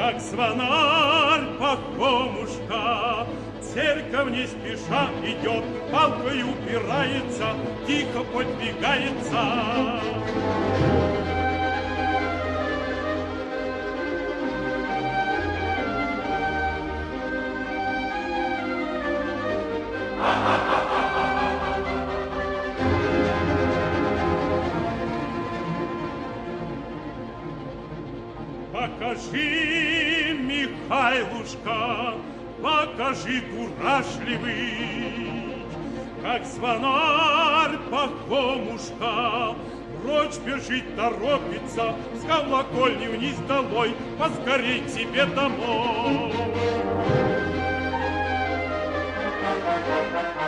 как звонарь Пахомушка. Церковь не спеша идет, палкой упирается, тихо подвигается. Покажи, Михайлушка, покажи, дурашливый, как звонарь Пахомушка прочь бежит, торопится, с колокольни вниз долой, поскорей тебе домой.